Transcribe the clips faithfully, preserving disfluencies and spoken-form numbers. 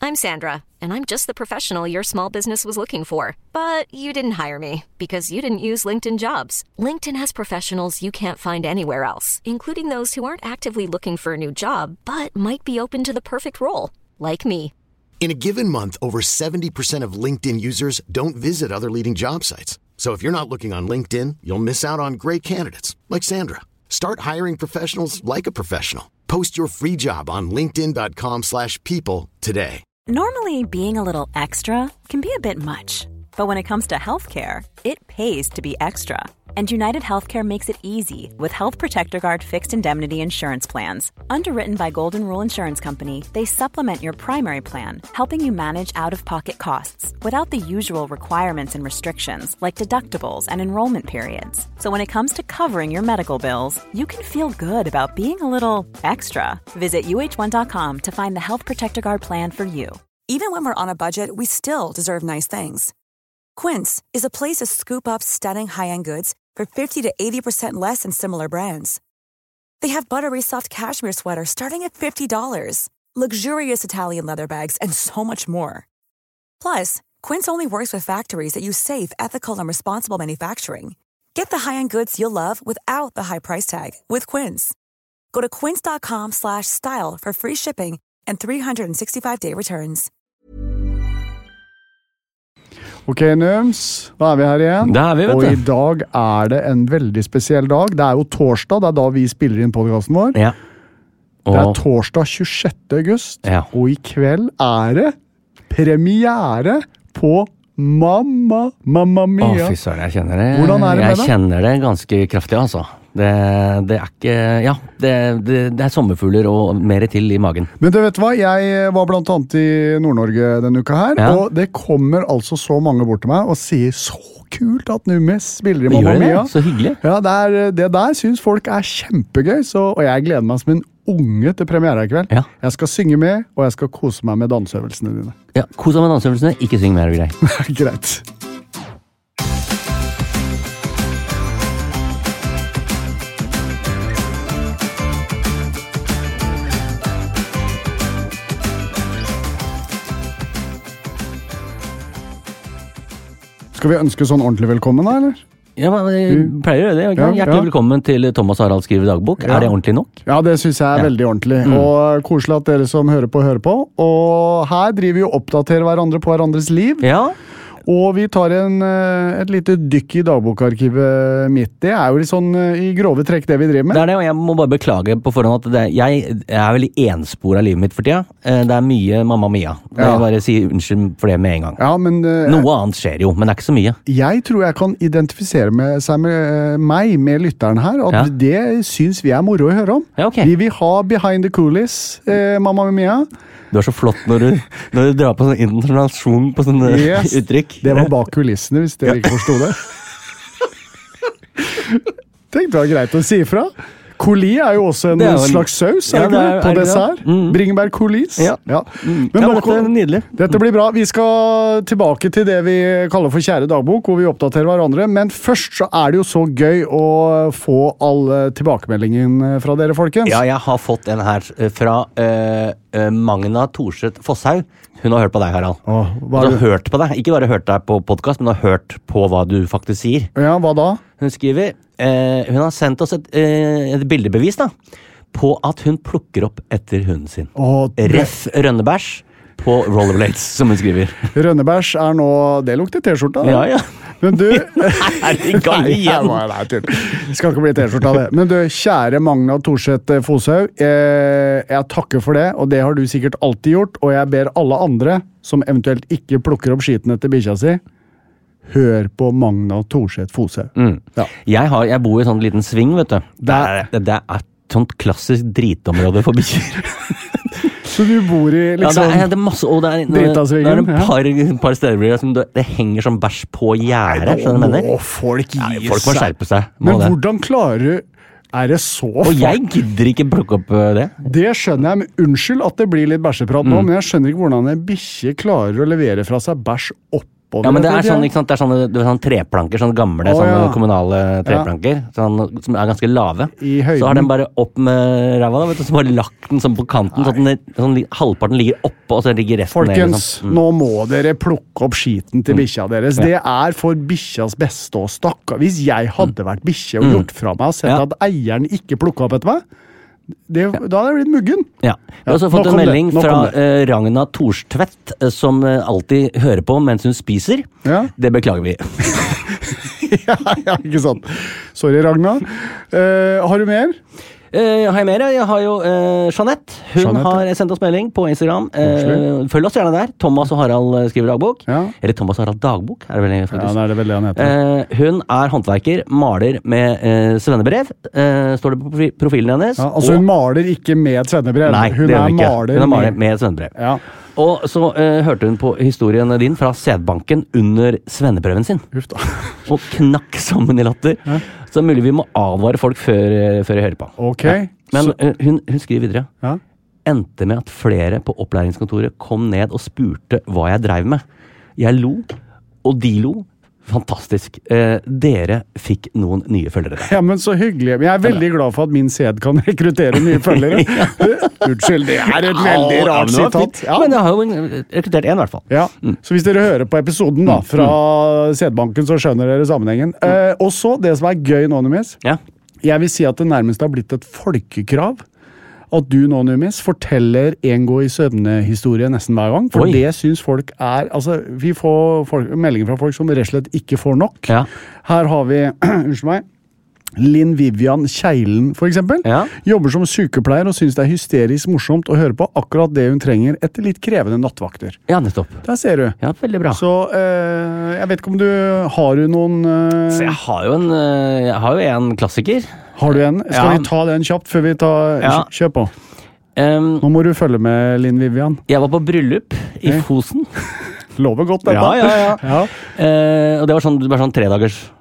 I'm Sandra, and I'm just the professional your small business was looking for. But you didn't hire me because you didn't use LinkedIn Jobs. LinkedIn has professionals you can't find anywhere else, including those who aren't actively looking for a new job, but might be open to the perfect role, like me. In a given month, over seventy percent of LinkedIn users don't visit other leading job sites. So if you're not looking on LinkedIn, you'll miss out on great candidates like Sandra. Start hiring professionals like a professional. Post your free job on linkedin.com slash people today. Normally, being a little extra can be a bit much. But when it comes to healthcare, it pays to be extra. And United Healthcare makes it easy with Health Protector Guard fixed indemnity insurance plans. Underwritten by Golden Rule Insurance Company, they supplement your primary plan, helping you manage out-of-pocket costs without the usual requirements and restrictions like deductibles and enrollment periods. So when it comes to covering your medical bills, you can feel good about being a little extra. Visit U H one dot com to find the Health Protector Guard plan for you. Even when we're on a budget, we still deserve nice things. Quince is a place to scoop up stunning high-end goods for fifty to eighty percent less than similar brands. They have buttery soft cashmere sweaters starting at fifty dollars, luxurious Italian leather bags, and so much more. Plus, Quince only works with factories that use safe, ethical, and responsible manufacturing. Get the high-end goods you'll love without the high price tag with Quince. Go to quince.com slash style for free shipping and three sixty-five day returns. Ok, Nøms, da er vi her igjen. Det er vi, vet og du. I dag er det en veldig spesiell dag. Det er jo torsdag, det er da vi spiller inn podcasten vår. Ja. Og... Det er torsdag tjuesjette august, ja. Og i kveld er det premiere på Mamma, Mamma Mia. Å, fy søren, jeg kjenner det. Hvordan er det med jeg det? Jeg kjenner det ganske kraftig, altså. Det, det er ikke, ja, det, det, det er sommerfugler og mer til i magen. Men du vet hva, jeg var blant annet i Nord-Norge denne uka her, ja. Og det kommer altså så mange bort til meg og sier så kult at Numis spiller i Mamma Mia. Så hyggelig. Ja, det, er, det der synes folk er kjempegøy, så, og jeg gleder meg som en unge til premiere i kveld. Ja. Jeg skal synge med, og jeg skal kose meg med danseøvelsene dine. Ja, kose meg med danseøvelsene, ikke syng mer og grei. Greit. Skal vi ønske sånn ordentlig velkommen da, eller? Ja, men vi pleier å gjøre det. Ja, hjertelig ja. Velkommen til Thomas Harald skriver dagbok. Ja. Er det ordentlig nok? Ja, det synes jeg er ja. Veldig ordentlig. Mm. Og koselig at dere som hører på, hører på. Og her driver vi og oppdaterer hverandre på hverandres liv. Ja. Og vi tar en, et lite dykk i dagbokarkivet mitt. Det er jo litt sånn i grove trekk det vi driver med. Det er det, og jeg må bare beklage på forhånd at det, jeg er veldig enspor av livet mitt for tida. Det er mye Mamma Mia. Ja. Jeg bare sier unnskyld for det med en gang. Ja, men, Noe annet skjer jo, men det er ikke så mye. Jeg tror jeg kan identifisere med, seg med meg, med lytteren her, at ja. Det synes vi er moro å høre om. Ja, okay. Vi vil ha behind the coolies, eh, Mamma Mia. Du er så flott når du, når du drar på sånn internasjonal på sånne yes. uttrykk. Det var bak kulissene, hvis dere ja. Ikke forstod det. Tenkte det var greit å si ifra. Coulis er jo også en, en slags saus, er ja, det ikke? På dessert. Mm. Bringebær coulis. Ja. Ja. Mm. Men ja, dette er nydelig. Dette blir bra. Vi skal tilbake til det vi kaller for Kjære dagbok, hvor vi oppdaterer hverandre. Men først så er det jo så gøy å få alle tilbakemeldingen fra dere, folkens. Ja, jeg har fått en her fra uh, Magna Thorseth Fosshaug. Hun har hørt på deg, Harald. Åh, hun har hørt på deg. Ikke bare hørt deg på podcast, men har hørt på hva du faktisk sier. Ja, hva da? Hun skriver, eh, hun har sendt oss et, eh, et bildebevis da, på at hun plukker opp etter hunden sin. Åh, det... Ref Rønnebæsj på rollerblades, som hun skriver. Rønnebæsj er nå, det lukter t-skjorta. Ja, ja. Men du... Nei, det kan vi igjen. Nei, nei, nei, det skal ikke bli t-skjorta av det. Men du, kjære Magna Thorseth Fosshaug, eh, jeg takker for det, og det har du sikkert alltid gjort, og jeg ber alle andre som eventuelt ikke plukker opp skiten etter bikkja si, hør på Magna Thorseth Fosshaug. Mm. Ja. Jeg, har, jeg bor i sånn liten sving, vet du. Det er, det, det er et sånt klassisk dritområde for bikkjer. Så du bor i liksom... Ja, det er, det er masse... Og det er, det er en par, ja. par steder som det, det henger som bæsj på gjerdet, skjønner du mener? Å, folk gir ja, folk må skjerpe seg. Må men det. Hvordan klarer du... Er det så... Og jeg gidder ikke plukke opp det. Det skjønner jeg, men unnskyld at det blir litt bæsjeprat nå, mm. men jeg skjønner ikke hvordan en bikkje klarer å levere fra seg bæsj opp oppover. Ja, men det er sånn, ikke sant, det er sånne, det er sånne treplanker, sånne gamle, Å, sånne ja. kommunale treplanker, sånn, som er ganske lave. I høyden. Så har den bare opp med ræva, da, vet du, så bare lagt den sånn på kanten, sånn at den, sånn, halvparten ligger oppe, og så ligger resten ned. Folkens, Liksom. Mm. nå må dere plukke opp skiten til bikkja deres. Det er for bikkjas beste og stakkar. Hvis jeg hadde vært bikkje og gjort fra meg og sett Ja. at eieren ikke plukket opp etter meg, det, da hadde jeg blitt muggen. Ja. Jeg har også Ja, fått nok en om det, melding nok fra om det. eh, Ragna Torstvedt, eh, som eh, alltid hører på mens hun spiser. Ja. Det beklager vi. ja, ja, ikke sant. Sorry, Ragna. Eh, har du mer? Eh, har jeg mer? Jeg har jo eh, Jeanette. Hun Jeanette, har sendt oss melding på Instagram. Eh, Koselig. følg oss gjerne der. Thomas og Harald eh, skriver dagbok. Ja. Eller Thomas og Harald dagbok, er det vel Ja, faktisk. det er det vel det han heter. Eh, hun er håndverker, maler med eh, svennebrev, eh, står det på profi- profilen hennes. Ja, altså Hun maler ikke med et svennebrev. Nei, hun det gjør er hun ikke. maler Hun er maler med svennebrev. Ja, Og så eh, hørte hun på historien din fra sædbanken under svenneprøven sin. uff da. Og knakk sammen i latter. Så mulig vi må advare folk før, eh, før jeg hører på. Ok. Ja. Men så, eh, hun, hun skriver videre. ja. Endte med at flere på opplæringskontoret kom ned og spurte hva jeg dreiv med. Jeg lo, og de lo. Fantastisk. Eh, dere fikk noen nye følgere der. ja, men så hyggelig. Men jeg er veldig glad for at min sæd kan rekruttere nye følgere. Unnskyld, det er et veldig Ja, rart men det var sitat. fint. Men jeg har jo rekruttert én, i hvert fall. Ja, så hvis dere hører på episoden da, fra sædbanken, så skjønner dere sammenhengen. Eh, og så, det som er gøy nå, Numis, Ja. jeg vil si at det nærmest har blitt et folkekrav at du nå, Numis, forteller en gå i søvne-historie nesten hver gang, for Oi. det synes folk er, altså, vi får folk, meldinger fra folk som rett og slett ikke får nok. Ja. Her har vi, unnskyld meg, Linn Vivian Kjeilen, for eksempel, Ja. jobber som sykepleier og synes det er hysterisk morsomt å høre på akkurat det hun trenger etter litt krevende nattvakter. Ja, nettopp. Der ser du. Ja, veldig bra. Så eh, jeg vet ikke om du har du noen eh, Så jeg har jo en, eh, jeg har jo en klassiker. Har du en? Skal Ja. vi ta den kjapt før vi tar Ja. Kjør på. Um, Nå må du følge med, Linn Vivian. jeg var på bryllup i Eh. Fosen. Lover godt, dette. Ja, ja, ja. ja. Eh, og det var sånn, det var sånn tredagers.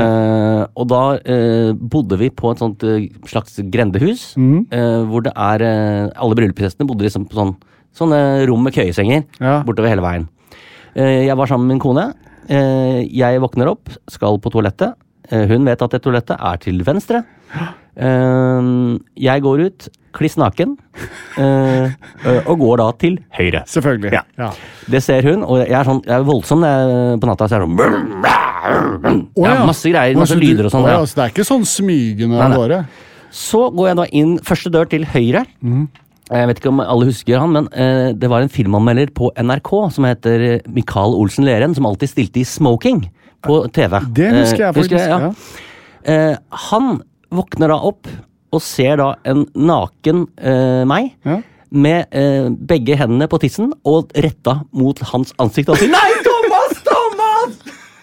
Eh, og da eh, bodde vi på et sånt eh, slags grendehus, Mhm. eh, hvor det er eh, alle bryllupsgjestene bodde liksom på sånn, sånne rom med køyesenger Ja. bortover hele veien. Eh, jeg var sammen med min kone. Eh, jeg våkner opp, skal på toalettet. Eh, hun vet at det toalettet er til venstre. Eh, jeg går ut, kliss naken, eh, eh, og går da til høyre. Selvfølgelig. Ja. Ja. Det ser hun, og jeg er, sånn, jeg er voldsom når jeg, på natta. Så er det sånn Å, ja, masse greier, masse Altså, du- lyder og sånn. å, Ja. ja, så det er ikke sånn smygende Nei, av nei. gårde? Så går jeg da inn første dør til høyre. Mhm. Jeg vet ikke om alle husker han, men eh, det var en filmanmelder på N R K som heter Mikael Olsen Leren, som alltid stilte i smoking på T V. Det husker jeg Eh, faktisk. ja. ja. Eh, han våkner da opp og ser da en naken eh, meg. Ja. Med eh, begge hendene på tissen og retta mot hans ansikt og sier Nei, Thomas! Thomas!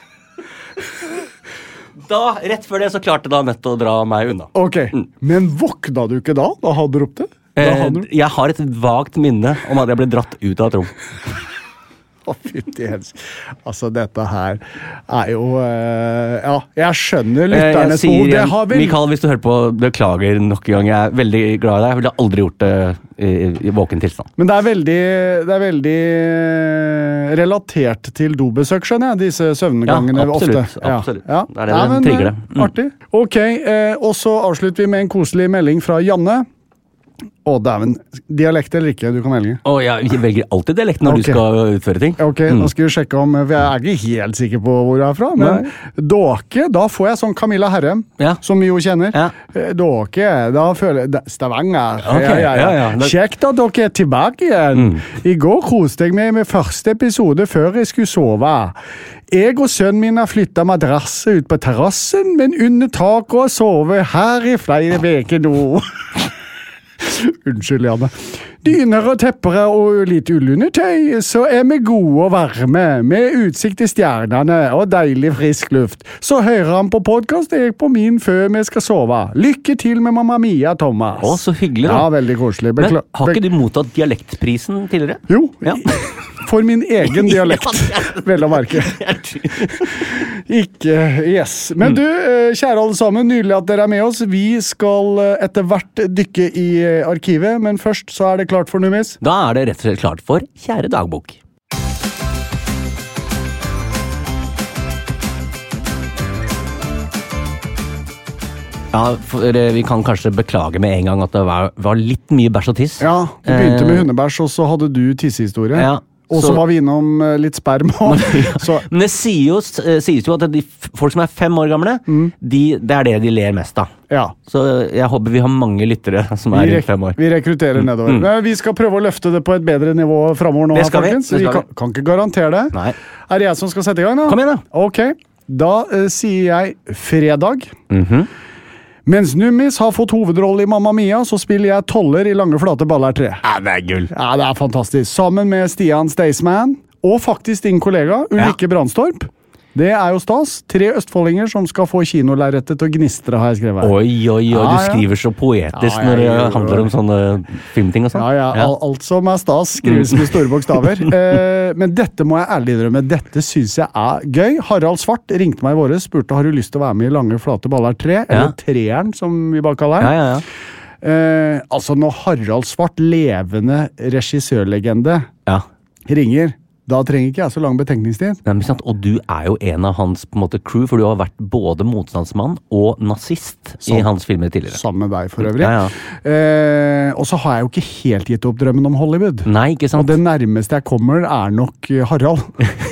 Da, rett før det, så klarte da Mette å dra meg unna. Ok, men våkna du ikke da? Da hadde du ropt det? Da Eh, hadde du... jeg har et vagt minne om at jeg ble dratt ut av et rom. Å, fytti helsike. Altså, dette her er jo eh, Ja, jeg skjønner Eh, jeg lytternes sier ord. Det igjen, har vel... Mikael, hvis du hører på, beklager nok en gang. Jeg er veldig glad i deg. Jeg ville aldri gjort det i, i våken tilstand. Men det er veldig, det er veldig eh, relatert til dobesøk, skjønner jeg, disse søvngangene Ja, absolutt, ofte. absolutt. Ja. Det er det Nei, det men, trigger det. eh, Mm. Artig. Ok, eh, og så avslutter vi med en koselig melding fra Janne. Å, dæven. Dialekt eller ikke, du kan velge. Og jeg velger alltid dialekt når Ok. du skal utføre ting. Ok, nå skal vi sjekke om, for jeg er ikke helt sikker på hvor jeg er fra, men Dåke, da får jeg sånn Camilla Herrem, Ja. som vi jo kjenner. Ja. Eh, Dåke, da føler jeg, da- Stavanger. Ok, ja, ja, ja. ja, ja. Det- Kjekt at dere er tilbake igjen. I går koste jeg meg med første episode før jeg skulle sove. Jeg og sønnen min har flyttet madrasset ut på terrassen, men under taket og sovet her i flere veker nå. Unnskyld, Janne. Dyner og tepper og litt ullundertøy, så er vi gode og varme, med utsikt til stjernene og deilig frisk luft. Så hører han på podcast, jeg på min før vi skal sove. Lykke til med Mamma Mia, Thomas. Å, så hyggelig da. Ja, veldig koselig. Men Bekla har ikke du mottatt dialektprisen tidligere? Jo, Ja. for min egen dialekt, vel å merke. Ikke, yes. Men du, eh, kjære alle sammen, nydelig at dere er med oss. Vi skal eh, etter hvert dykke i eh, arkivet, men først så er det klart for Numis. Da er det rett og slett klart for Kjære dagbok. Ja, for eh, vi kan kanskje beklage med en gang at det var, var litt mye bæsj og tiss. Ja, det begynte med Eh, hundebæsj, og så hadde du tissehistorie. Ja. Og så Så- var vi innom eh, litt sperm. og- så, Men det sier jo, eh, sies jo at de f- folk som er fem år gamle, de, det er det de ler mest av. ja. Så jeg håper vi har mange lyttere som er Vi, rundt fem år. rek vi rekrutterer nedover. Men vi skal prøve å løfte det på et bedre nivå framover nå. Det skal her, vi, folkens. det skal kan, vi. kan ikke garantere det. Nei. Er det jeg som skal sette i gang, da? Kom igjen, da. Ok, da eh, sier jeg fredag. Mhm. Mens Nummis har fått hovedrolle i Mamma Mia, så spiller jeg Toller i Lange flate baller tre. Ja, det er gull. Ja, det er fantastisk. Sammen med Stian Staysman, og faktisk din kollega Ulrikke Brandstorp. Det er jo stas. Tre østfoldinger som skal få kinolerretet til å gnistre, har jeg skrevet her. Oi, oi, oi, Ja, du ja. skriver så poetisk Ja, når det jeg gjør handler om det. sånne filmting og sånn. Ja, ja, al- alt som er stas skrives med store bokstaver. Eh, men dette må jeg ærlig innrømme, dette synes jeg er gøy. Harald Svart ringte meg i våre, spurte har du lyst til å være med i Lange flate baller tre, eller treeren som vi bare kaller den. Ja, ja, ja. Eh, altså når Harald Svart, levende regissørlegende, ja. ringer, da trenger ikke jeg så lang betenkningstid. Nei, men sant, og du er jo en av hans på en måte crew, for du har vært både motstandsmann og nazist i Sant. hans filmer tidligere. Sammen med deg for øvrig. Ja, ja. Eh, og så har jeg jo ikke helt gitt opp drømmen om Hollywood. Nei, ikke Og sant? det nærmeste jeg kommer er nok eh, Harald.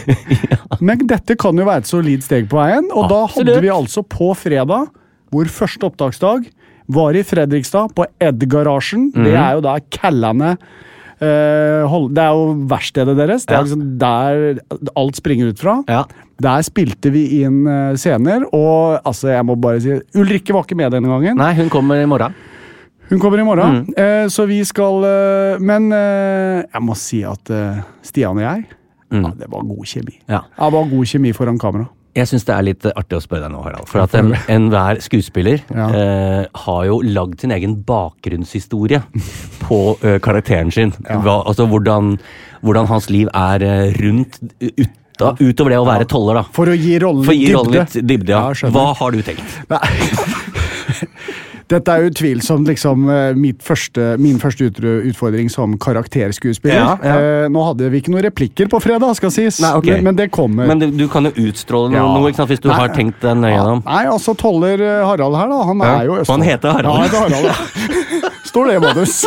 Men dette kan jo være et solid steg på veien, og da Absolutt. hadde vi altså på fredag, hvor første opptaksdag var i Fredrikstad, på Ed-garasjen. Det er jo da kallene eh, hold- det er jo verkstedet deres. Det Ja. er liksom der alt springer ut fra. Ja. Der spilte vi inn eh, scener, og altså, jeg må bare si Ulrikke var ikke med denne gangen. Nei, hun kommer i morgen. Hun kommer i morgen, Mm. eh, så vi skal eh, Men eh, jeg må si at eh, Stian og jeg, Mm. ja, det var god kjemi. Ja. Ja, det var god kjemi foran kamera. Jeg synes det er litt eh, artig å spørre deg nå, Harald. For at en- enhver skuespiller Ja. eh, har jo lagd sin egen bakgrunnshistorie på eh, karakteren sin. Hva, altså hvordan, hvordan hans liv er eh, rundt ut, da, utover det å være toller, da. For å gi rollen For å gi litt rollen dybde. litt dybde, ja. Ja, skjønner. Hva har du tenkt? Dette er utvilsomt liksom eh, mitt første, min første ut- utfordring som karakterskuespiller. Ja, ja. Eh, nå hadde vi ikke noen replikker på fredag, skal sies, Nei, ok. men, men det kommer. Men du, du kan jo utstråle noe, Ja. noe ikke sant, hvis du Nei. har tenkt deg nøye gjennom. Nei, altså toller eh, Harald her, da. Han Ja. er jo Og han heter Harald. Ja, han heter Harald, ja. Står det i manus.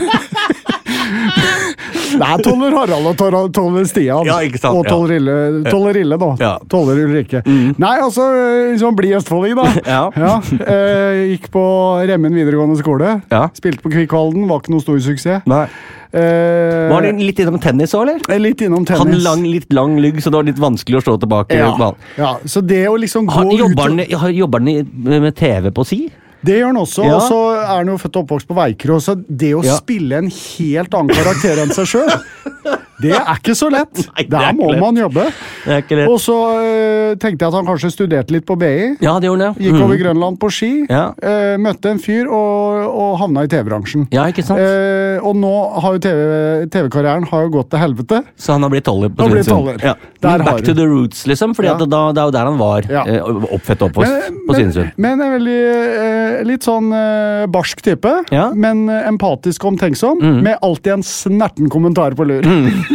Det er toller Harald og tor- toller Stian. Ja, ikke sant, Og ja. tollerille, tollerille da. Ja. Toller Ulrikke. Nei, altså, liksom bli østfolding, da. Ja. eh, gikk på Remmen videregående skole. Ja. Spilte på Kvikkhalden, var ikke noe stor suksess. Nei. Eh, Var det litt innom tennis òg, eller? litt innom Hadde tennis. lang, litt lang lygg, så det var litt vanskelig å slå tilbake. ja. ballen. ja, så det å liksom gå Har, jobber ut han, i- har- jobber han i- med T V på si? Det gjør han også, Ja. og så er han jo født og oppvokst på Veikro, så det å Ja. spille en helt annen karakter enn seg sjøl, det er ikke så lett. Nei, det er Der ikke må lett. man jobbe. Det er ikke lett. Og så øh, tenkte jeg at han kanskje studerte litt på B I. Ja, det gjorde han, ja. Gikk over Mhm. Grønland på ski, Ja. øh, møtte en fyr og, og havna i T V-bransjen. Ja, ikke sant? Eh, og nå har jo T V T V-karrieren har jo gått til helvete. Så han har blitt toller på Han har blitt Svinesund. toller. Ja. Der Men har back du. to the roots, liksom. For Ja. da, det er jo der han var. Ja. Eh, oppfødt og oppvokst på Svinesund. men en veldig eh, litt sånn eh, barsk type, Ja. men eh, empatisk og omtenksom, Mhm. med alltid en snerten kommentar på lur.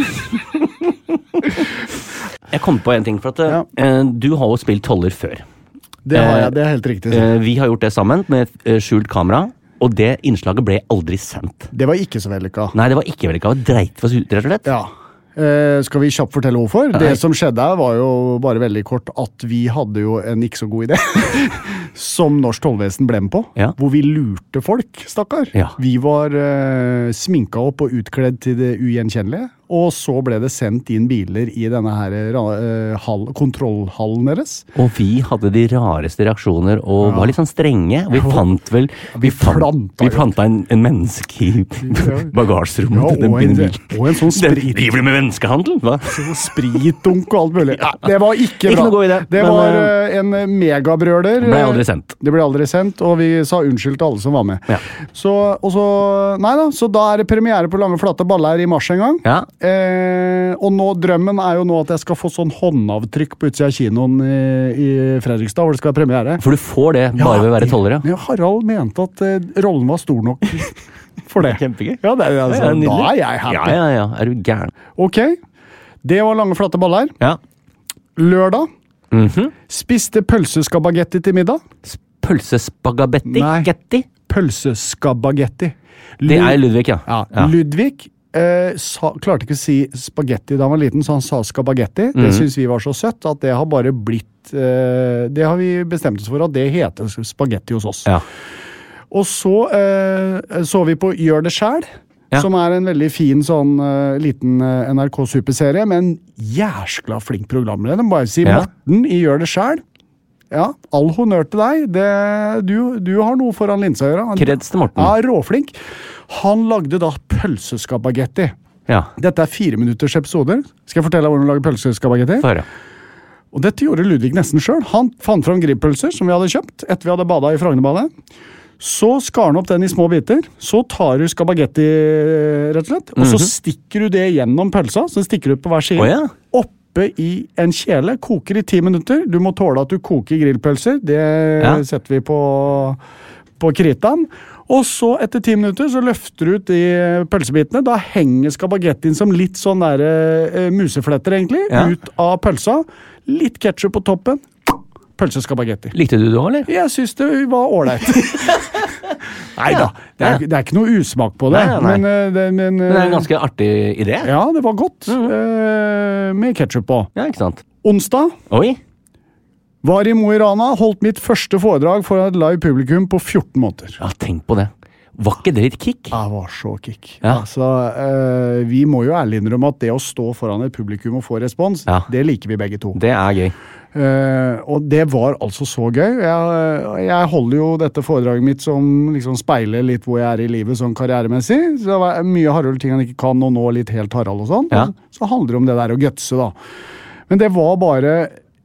Jeg kom på en ting, for at eh, Ja. eh, du har jo spilt toller før. Det har Eh, jeg, det er helt riktig. Eh, vi har gjort det sammen med eh, skjult kamera, og det innslaget ble aldri sendt. Det var ikke så vellykka. Nei, det var ikke vellykka. Det dreit oss ut, rett og slett. Ja. Eh, skal vi kjapt fortelle hvorfor? Nei. Det som skjedde her var jo bare veldig kort at vi hadde jo en ikke så god idé. Som Norsk tollvesen ble med på. Ja. Hvor vi lurte folk, stakkar. Ja. Vi var eh, sminka opp og utkledd til det ugjenkjennelige. Og så ble det sendt inn biler i denne her eh, hall, kontrollhallen deres. Og vi hadde de rareste reaksjoner og var litt sånn strenge. Vi fant vel vi Vi, fant, planta vi jo. planta en, en menneske i bagasjerommet Ja, til den og, en, bilen. og en sånn Den sprit, driver du med menneskehandel? Hva? spritdunk og alt mulig. Ja, det var ikke Ikke bra. noe god idé, det men, var eh, eh, en megabrøler. Ble aldri sendt. Det ble aldri sendt, og vi sa unnskyld til alle som var med. Ja. Så, og så, nei da, så da er det premiere på Lange flate baller i mars en gang. Ja. Eh, og nå, drømmen er jo nå at jeg skal få sånn håndavtrykk på utsida av kinoen i, i Fredrikstad, hvor det skal være premiere. For du får det bare ved å være toller, ja. Ja, Harald mente at eh, rollen var stor nok for det. Kjempegøy. Ja, det, er- altså, Ja, nydelig. da er jeg happy. Ja, ja, ja. Er du gæren? Ok, det var Lange flate baller. Ja. Lørdag Mhm. spiste pølseskabagetti til middag. pølsespagabetti? Nei. Getti? Pølseskabagetti. Det er Ludvig, ja. Ja, Ja. Ludvig eh, sa, klarte ikke å si spagetti da han var liten, så han sa skabagetti. Det Mhm. synes vi var så søtt at det har bare blitt eh, Det har vi bestemt oss for at det heter spagetti hos oss. Ja. Og så eh, så vi på Gjør det selv, Ja. som er en veldig fin sånn eh, liten eh, N R K-superserie, med en jæskla flink programleder. Jeg må bare si Ja. Morten i Gjør det selv. Ja, all honnør til deg. Det, du, du har noe foran linsa å gjøre. Han- Kreds til Morten. Ja, råflink. Han lagde da pølseskabagetti. Ja. Dette er fire minutters episoder. Skal jeg fortelle deg hvordan du lager pølseskabagetti? Få høre. Og dette gjorde Ludvig nesten selv. Han fant fram grillpølser som vi hadde kjøpt etter vi hadde badet i Frognerbadet. Så skar han opp den i små biter. Så tar du skabagetti, rett og slett. Og så stikker du det gjennom pølsa. Så stikker du ut på hver side. Å ja. Oppe i en kjele. Koker i ti minutter. Du må tåle at du koker grillpølser. Det Ja. setter vi på, på kritaen. Og så etter ti minutter så løfter du ut de pølsebitene. Da henger skabagettien som litt sånn der eh, musefletter egentlig, Ja. ut av pølsa. Litt ketchup på toppen. Pølseskabagetti. Likte du det også, eller? Jeg synes det var ålreit. Neida, det er, det er ikke noe usmak på det. Nei, nei, nei. Men, eh, det, men, Men det er en eh, ganske artig idé. ja, det var godt. eh, med ketchup på. Ja, ikke sant? Onsdag Oi. var i Mo i Rana, holdt mitt første foredrag for et live publikum på fjorten måneder. Ja, tenk på det. Var ikke det litt kick? Det var så kick. Ja. Altså, eh, vi må jo ærlig innrømme at det å stå foran et publikum og få respons, Ja. det liker vi begge to. Det er gøy. Eh, og det var altså så gøy. Jeg, jeg holder jo dette foredraget mitt som liksom speiler litt hvor jeg er i livet sånn karrieremessig. Så det var mye Harald ting han ikke kan, og nå litt helt Harald og sånn. Ja. Så handler det om det der å gutse, da. Men det var bare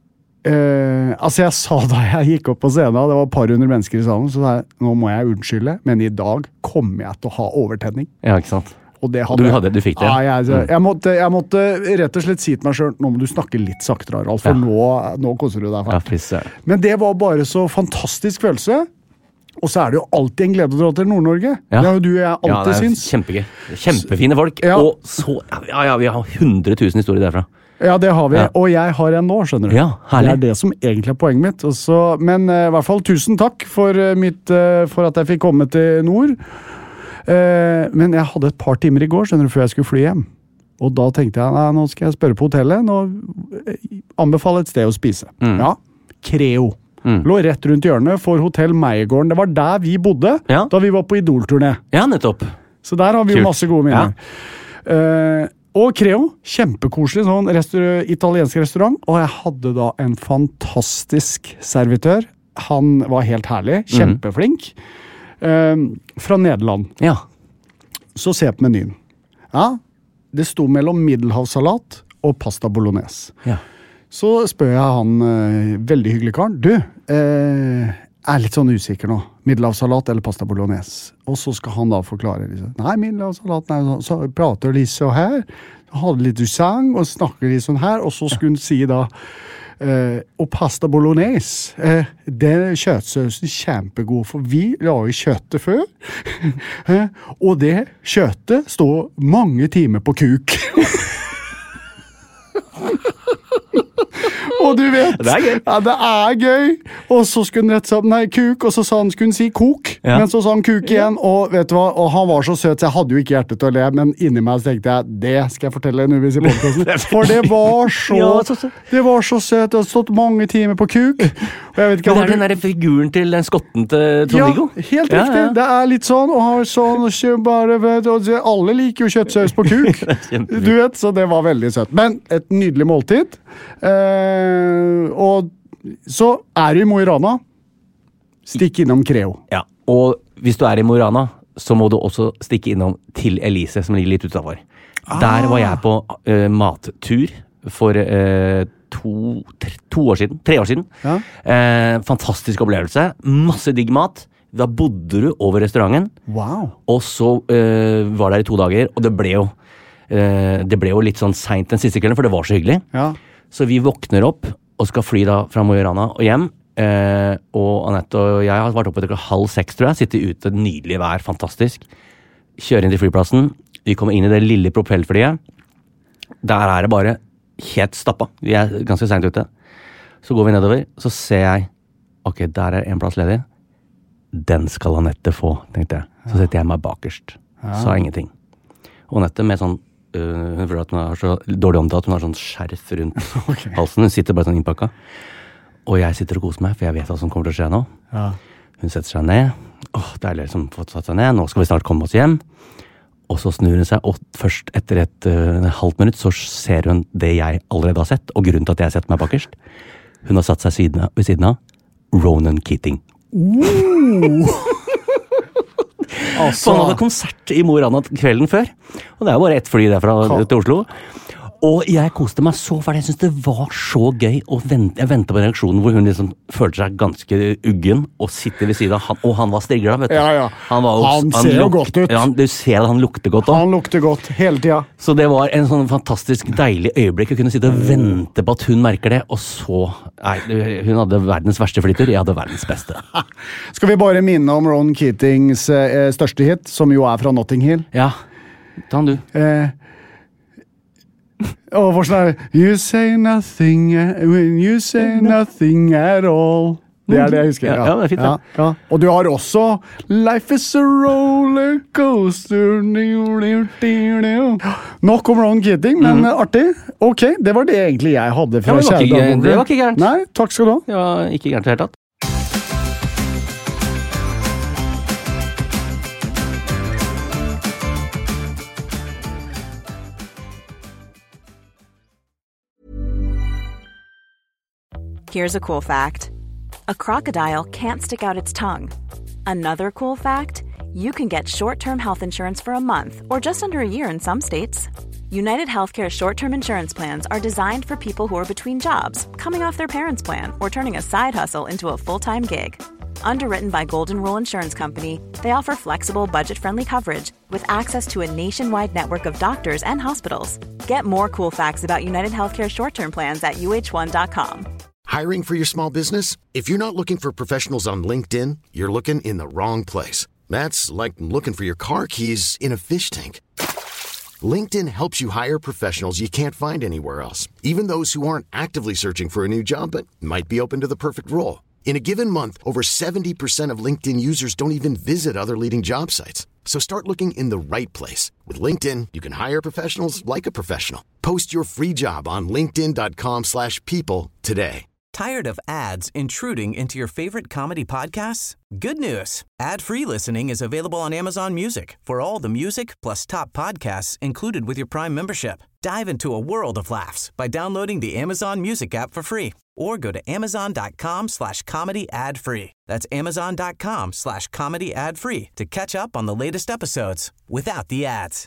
eh, altså jeg sa da jeg gikk opp på scenen, det var et par hundre mennesker i salen, så sa jeg, nå må jeg unnskylde, men i dag kommer jeg til å ha overtenning. Ja, ikke sant? Og det Du hadde- du fikk det? Ja, jeg, jeg, jeg, måtte, jeg måtte rett og slett si til meg selv, nå må du snakke litt saktere, Harald, for Ja. nå, nå koser du deg Ja, fælt. fy søren. Men det var bare så fantastisk følelse. Og så er det jo alltid en glede å dra til Nord-Norge. Ja. Det har jo du og jeg Ja, alltid det er syns. kjempegøy. Kjempefine folk. Ja. Og så Ja, ja, vi har hundre tusen historier derfra. Ja, det har vi. Ja. Og jeg har en nå, skjønner du. Ja, herlig. Det er det som egentlig er poenget mitt. Og så- men eh, i hvert fall tusen takk for, eh, mitt, eh, for at jeg fikk komme til nord. Eh, men jeg hadde et par timer i går, skjønner du, før jeg skulle fly hjem. Og da tenkte jeg, nei, nå skal jeg spørre på hotellet. Nå eh, anbefaler et sted å spise. Mm. Ja, Creo. Mm. Lå rett rundt hjørnet for Hotell Meiergården. Det var der vi bodde Ja. da vi var på Idol-turné. Ja, nettopp. Så der har vi jo Kult. masse gode minner. Eh, og Creo, kjempekoselig sånn restaur italiensk restaurant. Og jeg hadde da en fantastisk servitør. Han var helt herlig, kjempeflink. Eh, fra Nederland. Ja. Så se på menyen. Ja, det sto mellom middelhavssalat og pasta bolognese. Ja. Så spør jeg han, eh, veldig hyggelig karen, du, eh, er litt sånn usikker nå. Middelhavssalat eller pasta bolognese? Og så skal han da forklare. Liksom. Nei, middelhavssalat, nei, så, så prater litt så her, hadde litt sang og snakker litt sånn her, og så skulle hun si da, eh, og pasta bolognese, eh, den kjøttsausen er kjempegod, for vi la jo kjøttet før, eh, og det kjøttet står mange timer på kuk. Og du vet, Det er gøy. ja, det er gøy. Og så skulle han rette seg opp, nei, kuk, og så sa han, skulle han si kok, Ja. men så sa han kuk igjen, og vet du hva, og han var så søt, så jeg hadde jo ikke hjerte til å le, men inni meg så tenkte jeg, det skal jeg fortelle en uvis i podcasten, for det var så, Ja, så søt. det var så søt, det hadde stått mange timer på kuk, og jeg vet ikke, Men har det er du- den der figuren til den skotten til Trond-Viggo? ja, helt Ja, riktig. ja. Det er litt sånn, og har sånn, og så bare, vet du, og så- alle liker jo kjøttsaus på kuk. kjempefint. Du vet, så det var veldig søtt. Men et nydelig måltid. Eh, og så er du i Mo i Rana. Stikk innom Creo. Ja, og hvis du er i Mo i Rana, så må du også stikke innom til Elise, som ligger litt utenfor. Der var jeg på eh, mattur for eh, to, tre, to år siden, tre år siden. Ja. Eh, fantastisk opplevelse. Masse digg mat. Da bodde du over restauranten, Wow. og så eh, var der i to dager, og det ble jo, eh, det ble jo litt sånn sent den siste kvelden, for det var så hyggelig. Ja. Så vi våkner opp og skal fly da fra Mo i Rana og hjem. Eh, og Anette og jeg har vært oppe etter halv seks, tror jeg. Sitter ute, nydelig vær, fantastisk. Kjører inn til flyplassen. Vi kommer inn i det lille propellflyet. Der er det bare helt stappa. Vi er ganske sent ute. Så går vi nedover, så ser jeg ok, der er en plass ledig. den skal Anette få, tenkte jeg. Så setter jeg meg bakerst. Ja. Sa ingenting. Og Anette med sånn, øh, hun føler at hun har så dårlig omtalt, hun har sånn skjerf rundt okay. halsen, hun sitter bare sånn innpakka. Og jeg sitter og koser meg, for jeg vet hva som kommer til å skje nå. Ja. Hun setter seg ned. Åh, deilig som fått satt seg ned. Nå skal vi snart komme oss hjem. Og så snur hun seg, og først etter et uh, halvt minutt så ser hun det jeg allerede har sett, og grunnen til at jeg setter meg bakerst. Hun har satt seg siden, ved siden av Ronan Keating. Uh. Altså. Han hadde konsert i Mo i Rana kvelden før, og det er jo bare ett fly derfra til Oslo. Og jeg koste meg så, for jeg synes det var så gøy å vente, jeg ventet på reaksjonen hvor hun liksom følte seg ganske uggen og sitter ved siden av han, og han var striglet, vet du. Ja, ja. Han, var, han, han ser jo godt ut. Ja, du ser at han lukter godt også. Han lukter godt, hele tiden. Så det var en sånn fantastisk deilig øyeblikk å kunne sitte og vente på at hun merker det, og så, nei, hun hadde verdens verste flytter, jeg hadde verdens beste. Skal vi bare minne om Ronan Keatings eh, største hit, som jo er fra Notting Hill? Ja, ta han du. Eh, Og for sånn her You say nothing when you say nothing at all. Det er det jeg husker. Ja, ja, det er fint, ja, ja. Og du har også Life is a roller coaster. Nok om Ronan Keating, men mm. artig. Ok, det var det egentlig jeg hadde fra ja, Kjære Dagbok. Det var ikke gærent. Nei, takk skal du ha. Ja, ikke gærent i hele tatt. Here's a cool fact. A crocodile can't stick out its tongue. Another cool fact, you can get short-term health insurance for a month or just under a year in some states. United Healthcare short-term insurance plans are designed for people who are between jobs, coming off their parents' plan, or turning a side hustle into a full-time gig. Underwritten by Golden Rule Insurance Company, they offer flexible, budget-friendly coverage with access to a nationwide network of doctors and hospitals. Get more cool facts about United Healthcare short-term plans at U H one dot com. Hiring for your small business? If you're not looking for professionals on LinkedIn, you're looking in the wrong place. That's like looking for your car keys in a fish tank. LinkedIn helps you hire professionals you can't find anywhere else, even those who aren't actively searching for a new job but might be open to the perfect role. In a given month, over seventy percent of LinkedIn users don't even visit other leading job sites. So start looking in the right place. With LinkedIn, you can hire professionals like a professional. Post your free job on linkedin dot com slash people today. Tired of ads intruding into your favorite comedy podcasts? Good news. Ad-free listening is available on Amazon Music for all the music plus top podcasts included with your Prime membership. Dive into a world of laughs by downloading the Amazon Music app for free or go to amazon dot com slash comedy ad free. That's amazon dot com slash comedy ad free to catch up on the latest episodes without the ads.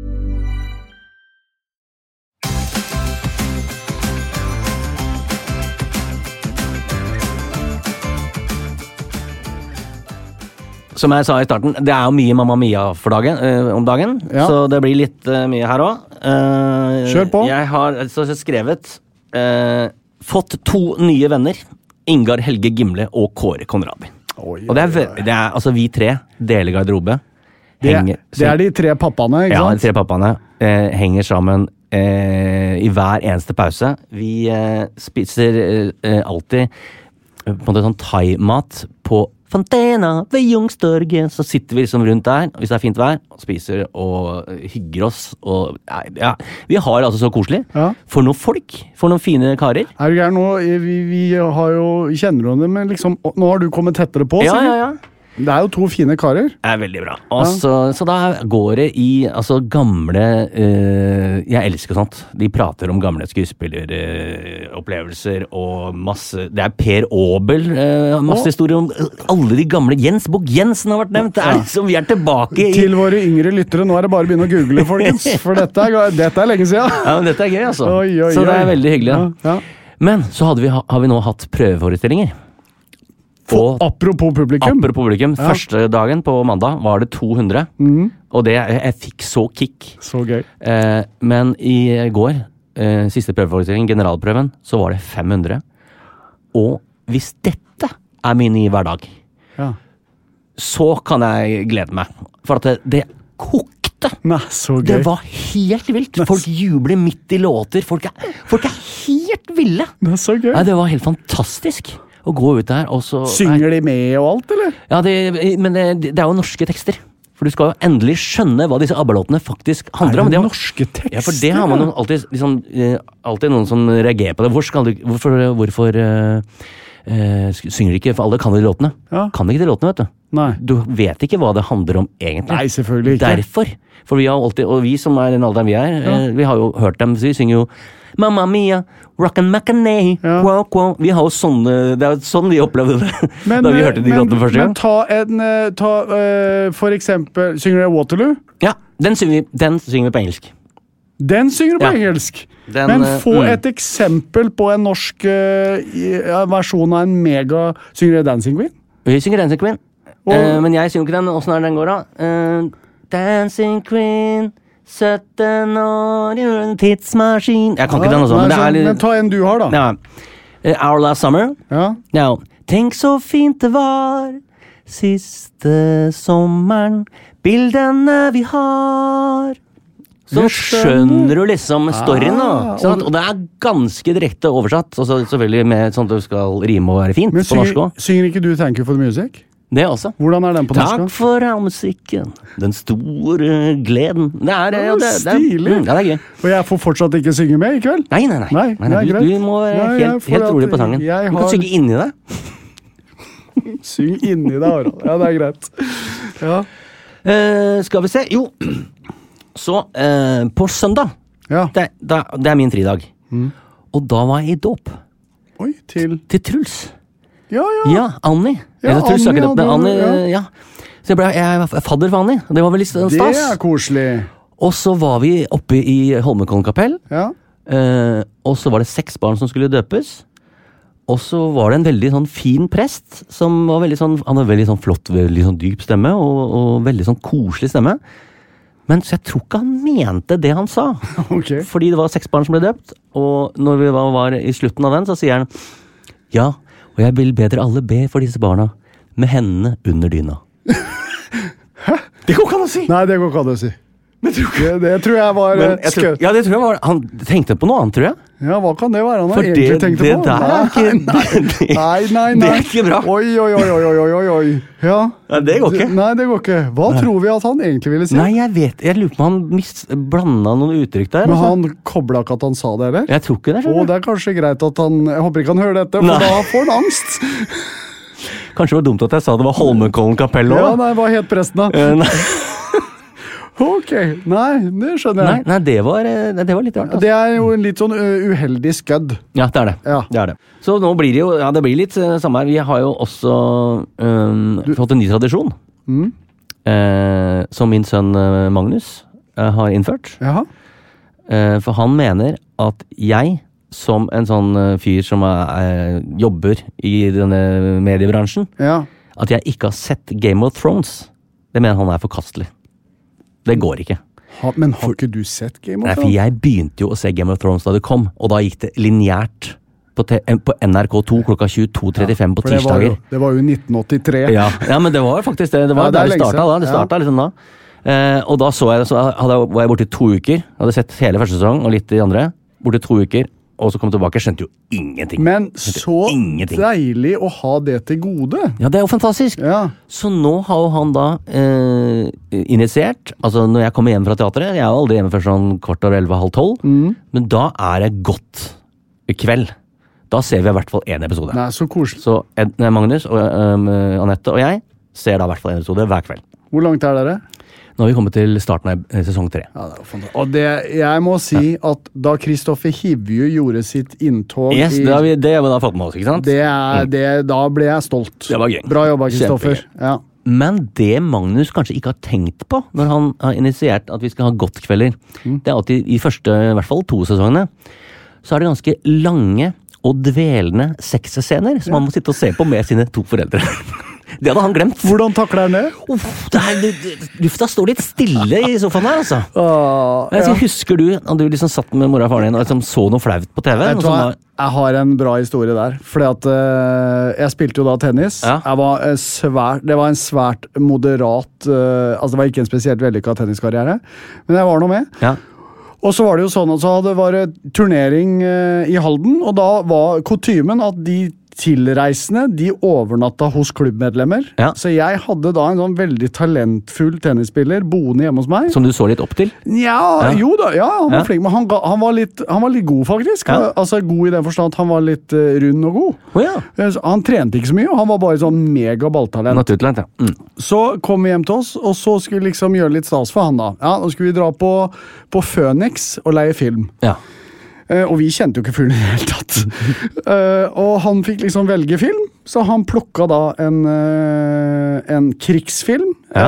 Som jeg sa i starten, det er jo mye Mamma Mia for dagen, øh, om dagen, ja. Så det blir litt øh, mye her også. Uh, Kjør på. Jeg har altså skrevet, uh, fått to nye venner, Ingar Helge Gimle og Kåre Konrabi. Oi, og det er, det er, altså vi tre deler garderobe. Det, henger, det er de tre pappaene, ikke ja, sant? Ja, de tre pappaene uh, henger sammen uh, i hver eneste pause. Vi uh, spiser uh, alltid uh, på en måte sånn thai-mat på Fontena ved Youngstorget, så sitter vi liksom rundt der, hvis det er fint vær, og spiser og hygger oss, og ja, vi har altså så koselig. Ja. For noen folk, for noen fine karer. Er du gæren nå, vi, vi har jo, kjenner du det, men liksom, nå har du kommet tettere på, ja, ja, ja. Det er jo to fine karer. Det er veldig bra. Også, ja. Så da går det i altså, gamle øh, jeg elsker sånt. De prater om gamle skuespilleropplevelser øh, og masse. Det er Per Aabel, øh, masse oh. historier om øh, alle de gamle. Jens Bukk Jensen har vært nevnt. Det er liksom, vi er tilbake i til våre yngre lyttere. Nå er det bare å begynne å google, folkens. For dette er, dette er lenge siden. Ja, men dette er gøy, altså. Oi, oi, så det er veldig hyggelig. Ja, ja. Men så hadde vi, har vi nå hatt prøveforestillinger. Og, apropos publikum. Apropos publikum. Ja. Første dagen på mandag var det to hundre. Mm. Og det, jeg, jeg fikk så kick. Så gøy. Eh, men i går, eh, siste prøveforestilling, generalprøven, så var det fem hundre. Og hvis dette er min nye hverdag, ja. Så kan jeg glede meg. For at det, det kokte. Nei, så gøy. Det var helt vilt. Folk jubler midt i låter. Folk er, folk er helt ville. Det er så gøy. Nei, det var helt fantastisk. å gå ut der, og så... Synger de med og alt, eller? Ja, det, men det, det er jo norske tekster. For du skal jo endelig skjønne hva disse ABBA-låtene faktisk handler om. Er det det norske tekster? Ja, for det har man jo alltid, liksom, eh, alltid noen som reagerer på det. Hvor skal du, hvorfor hvorfor eh, eh, synger de ikke? For alle kan de låtene. Ja. Kan de ikke de låtene, vet du? Nei. Du vet ikke hva det handler om egentlig. Nei, selvfølgelig ikke. Derfor. For vi har alltid, og vi som er den alderen vi er, Ja. eh, vi har jo hørt dem, så vi synger jo Mamma Mia, Rockin' Macanay, Ja. wow, wow. Vi har jo sånne, det er jo sånn vi opplevde det Men, da vi hørte de men, låtene første gang. Men ta en, eh, ta, eh, for eksempel, synger du Waterloo? Ja, den synger, vi, den synger vi på engelsk. Den synger du på Ja. engelsk. Den, men eh, få mm. et eksempel på en norsk eh, i- ja, versjon av en mega... Synger du Dancing Queen? Vi synger Dancing Queen, Og- Eh, men jeg synger ikke den. Åssen er den går da? Eh, Dancing Queen, sytten år i en tidsmaskin. Jeg kan ikke den også, Nei, men det så- er litt... men ta en du har, da. Ja. Eh, Our Last Summer. Ja. Ja. Tenk så fint det var siste sommeren, bildene vi har. Så Jeg skjønner. skjønner du liksom storyen nå. Ah, ikke sant? og- Og det er ganske direkte oversatt, og så selvfølgelig med sånn at det skal rime og være fint Men på norsk synger, også. synger ikke du Thank You for the Music? Det også. Hvordan er den på norsk? Takk for all musikken, den store gleden. Det er, ja, det, det, er- Stilig. mm, ja, det er gøy. Og jeg får fortsatt ikke synge med i kveld? Nei, nei, nei. Nei, nei, det er du, greit. du må være Nei, jeg helt, får helt at rolig på sangen. jeg Du har- kan synge inni deg. Syng inni deg, Harald. Ja, det er greit. Ja. Eh, skal vi se. Jo, så eh, på søndag, Ja. det, da, det er min fridag. Og da var jeg i dåp Oi, til til Truls. Ja, ja. Ja, Annie. Ja, Jeg tror Truls har ikke Annie, døpt, men ja, Annie, du- ja. Så jeg ble jeg var fadder for Annie. Det var vel litt stas. Det er koselig. Og så var vi oppe i Holmenkollen kapell. Ja. Eh, og så var det seks barn som skulle døpes. Og så var det en veldig sånn fin prest som var veldig sånn, han hadde veldig sånn flott, veldig sånn dyp stemme og, og veldig sånn koselig stemme. Men så jeg tror ikke han mente det han sa. Ok. Fordi det var seks barn som ble døpt, og når vi var, var i slutten av den, så sier han ja, og jeg vil be dere alle be for disse barna med hendene under dyna. Hæ? Det går ikke an å si! Nei, det går ikke an å si. Det, det tror jeg var Men eh, jeg tror, skø- ja, det tror jeg var, han tenkte på noe annet, tror jeg. Ja, hva kan det være han har For egentlig det, tenkt det på? der er ikke det, Nei, nei, nei. det er ikke bra. Oi, oi, oi, oi, oi, oi, oi. Ja. Nei, det går ikke. Nei, det går ikke. Hva tror vi at han egentlig ville si? Nei, jeg vet, jeg lurer på om han mis, blanda noen uttrykk der. Men altså. han kobla ikke at han sa det, eller? Jeg tror ikke det. Å, skjønner du. det er kanskje greit at han Jeg håper ikke han hører dette, for Nei. da får han angst. Kanskje det var dumt at jeg sa det var Holmenkollen kapell Ja, også. nei, hva het presten, da? Eh, nei. Ok, nei, det skjønner Nei, jeg. nei, det var, eh, det var litt rart. Altså. Det er jo en litt sånn ø, uheldig skødd. Ja, det er det. Ja. det er det. Så nå blir det jo ja, det blir litt eh, samme her. Vi har jo også um, fått en ny tradisjon. Mm. Eh, som min sønn eh, Magnus eh, har innført. Jaha. Eh, for han mener at jeg, som en sånn eh, fyr som er, eh, jobber i denne mediebransjen, Ja. at jeg ikke har sett Game of Thrones, det mener han er forkastelig. Det går ikke. Ha, men har ikke du sett Game Nei, of for Thrones? jeg begynte jo å se Game of Thrones da det kom, og da gikk det lineært på, te- på N R K to klokka tjueto trettifem på For det var, jo, tirsdager. det var jo nitten åttitre. Ja, ja, men det var faktisk det. Det var Ja, det er der det lenge starta da. siden. Det starta liksom da. Eh, og da så jeg, så hadde, jeg- var jeg borte i to uker. Hadde sett hele første sesong og litt i andre. Borte i to uker, og så kom jeg tilbake. Jeg skjønte jo ingenting. Men så Ingenting. deilig å ha det til gode. Ja, det er jo fantastisk. Ja. Så nå har jo han da eh, initiert, altså når jeg kommer hjem fra teatret, jeg er jo aldri hjemme før sånn kvart over elleve, halv tolv, Mm. men da er det godt i kveld. Da ser vi i hvert fall én episode. Nei, så koselig. Så Ed, nei, Magnus og um, Anette og jeg ser da i hvert fall en episode hver kveld. Hvor langt er dere? Nå har vi kommet til starten av eh, sesong tre. Ja, det er jo fantastisk. Og det, jeg må si at da Kristoffer Hivju gjorde sitt inntog Yes, i det har vi, det har vi da fått med oss, ikke sant? det er, det, Da ble jeg stolt. Det var gøy. Bra jobba, Kristoffer. Kjempegøy. Ja. Men det Magnus kanskje ikke har tenkt på når han har initiert at vi skal ha godtkvelder, Mm. det er at i, i første, i hvert fall to sesongene, så er det ganske lange og dvelende sexscener som han må sitte og se på med sine to foreldre. Det hadde han glemt. Hvordan takler han det? Uff, det er, det, det, lufta står litt stille i sofaen her, altså. Åh, Jeg ja. sier, husker du at du liksom satt med mora og faren din og liksom så noe flaut på T V? Vet Noe du som hva? var- Jeg har en bra historie der. Fordi at eh, jeg spilte jo da tennis. Ja. Jeg var eh, svært, det var en svært moderat eh, Altså det var ikke en spesielt vellykka tenniskarriere, men jeg var nå med. Ja. Og så var det jo sånn at så hadde det var det turnering eh, i Halden, og da var kutymen at de tilreisende, de overnatta hos klubbmedlemmer. Ja. Så jeg hadde da en sånn veldig talentfull tennisspiller boende hjemme hos meg. Som du så litt opp til? Ja, Ja. jo da, ja, han var Ja. flink, men han, ga- han, var litt, han var litt god faktisk. Ja. Altså god i den forstand at han var litt eh, rund og god. Å ja. Eh, så Han trente ikke så mye, og han var bare sånn mega balltalent. Naturtalent, ja. Mm. Så kom vi hjem til oss, og så skulle vi liksom gjøre litt stas for han da. Ja, nå skulle vi dra på, på Phoenix og leie film. Ja. Eh, og vi kjente jo ikke fyren i det hele tatt. Eh, og han fikk liksom velge film, så han plukka da en, eh, en krigsfilm. Ja.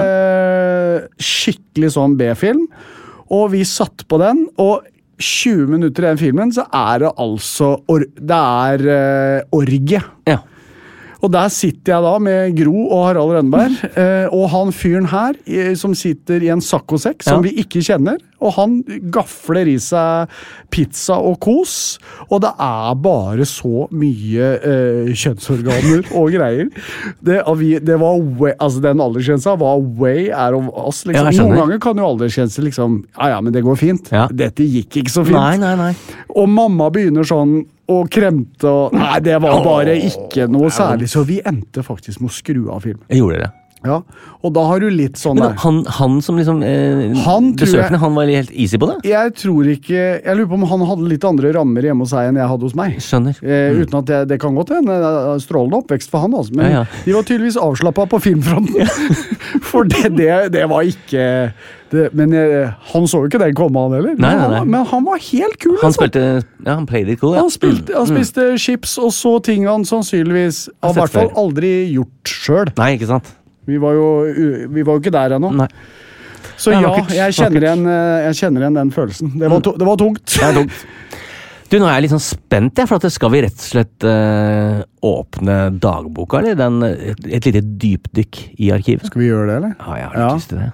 Eh, skikkelig sånn B-film. Og vi satt på den, og tjue minutter i den filmen så er det altså or det er eh, orgie. Ja. Og der sitter jeg da med Gro og Harald Rønneberg, eh, og han fyren her eh, som sitter i en saccosekk som Ja. vi ikke kjenner, og han gafler i seg pizza og kos, og det er bare så mye eh, kjønnsorganer og greier. Det, og vi, det var way, altså den aldersgrensa var way out of us, Ja, liksom. jeg skjønner. Noen ganger kan jo aldersgrense liksom, ja ja, men det går fint. Ja. Dette gikk ikke så fint. Nei, nei, nei. Og mamma begynner sånn og kremte og Nei, det var bare ikke noe særlig. Så vi endte faktisk med å skru av film. Jeg gjorde det. Ja, og da har du litt sånn Men der. han, han som liksom eh, Han tror jeg- besøkende, han var helt easy på det? Jeg tror ikke Jeg lurer på om han hadde litt andre rammer hjemme hos seg enn jeg hadde hos meg. Skjønner. Eh, uten at jeg, Det kan godt hende det er strålende oppvekst for han, altså. Men Ja, ja. de var tydeligvis avslappa på filmfronten. For det, det, det var ikke det, Men jeg, han så jo ikke den komme, han heller. Nei, nei, Men, nei. han, men han var helt kul. Han altså. spilte Ja, han played it cool, ja. Han, spilte, han spiste chips og så ting han sannsynligvis har i sett hvert fall før. aldri gjort sjøl. Nei, ikke sant? Vi var jo u- vi var jo ikke der ennå. Nei. Så Nei, ja, vakkert, jeg kjenner, vakkert. igjen, eh, jeg kjenner igjen den følelsen. Det var, to, det var tungt. Det er dumt. Du, nå er jeg litt sånn spent, jeg, for at det skal vi rett og slett eh, åpne dagboka, eller? Den, et, et lite dypdykk i arkivet. Skal vi gjøre det, eller? Ja, jeg har litt Ja. lyst til det.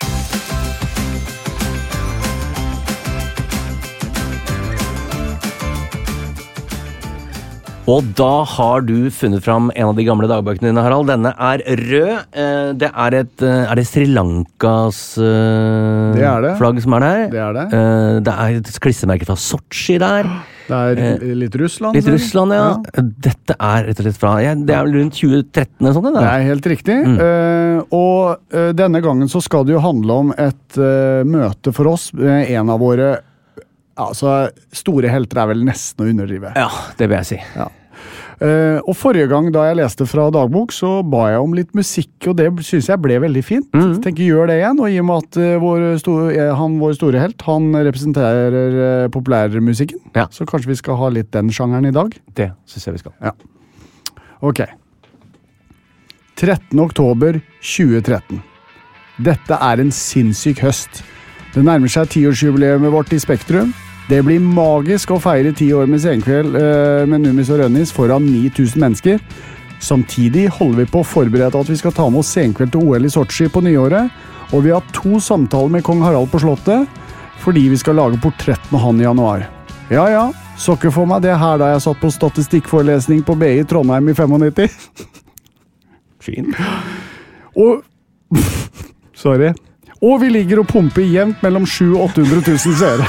Og da har du funnet fram en av de gamle dagbøkene dine, Harald. Denne er rød. Eh, Det er et eh, Er det Sri Lankas eh, Det er det. flagg som er der? Det er det. Eh, Det er et klistremerke fra Sotsji der. Det er litt Russland. Litt ser du? Russland, ja. Dette er rett og slett fra ja, Det er vel rundt tjue tretten eller sånt? Det Det, er helt riktig. Mm. Eh, og eh, denne gangen så skal det jo handle om et eh, møte for oss med en av våre altså, store helter er vel nesten å underdrive. ja, det vil jeg si. Ja. Eh, og forrige gang da jeg leste fra dagbok, så ba jeg om litt musikk, og det synes jeg ble veldig fint. Mm. Jeg tenker gjør det igjen, og i og med at eh, vår store, eh, han, vår store helt, han representerer uh, populærmusikken, Ja. så kanskje vi skal ha litt den sjangeren i dag. Det syns jeg vi skal. Ok. trettende oktober tjue tretten. Dette er en sinnssyk høst. Det nærmer seg tiårsjubileet vårt i Spektrum. Det blir magisk å feire ti år med Senkveld eh, med Nummis og Rønnis foran ni tusen mennesker. Samtidig holder vi på å forberede at vi skal ta med oss Senkveld til O L i Sotsji på nyåret, og vi har to samtaler med kong Harald på slottet, fordi vi skal lage portrett med han i januar. Ja, ja, så ikke for meg det her da jeg satt på statistikkforelesning på B I i Trondheim i nittifem. Fint. Og sorry. Og vi ligger og pumper jevnt mellom sju og åtte hundre tusen seere.